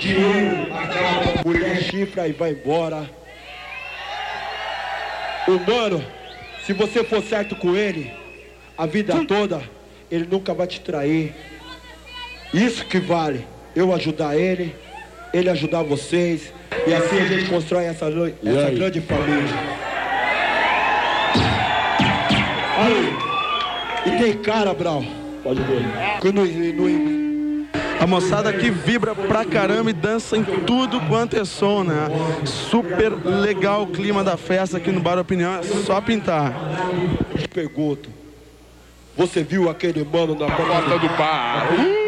dinheiro acaba, mulher chifra e vai embora. O mano, se você for certo com ele, a vida toda, ele nunca vai te trair. Isso que vale, eu ajudar ele ajudar vocês, e assim a gente constrói essa grande família. Aí, e tem cara, Brau, pode ver, a moçada aqui vibra pra caramba e dança em tudo quanto é som, né? Super legal o clima da festa aqui no Bar Opinião, é só pintar. Eu te pergunto, você viu aquele mano na porta do bar?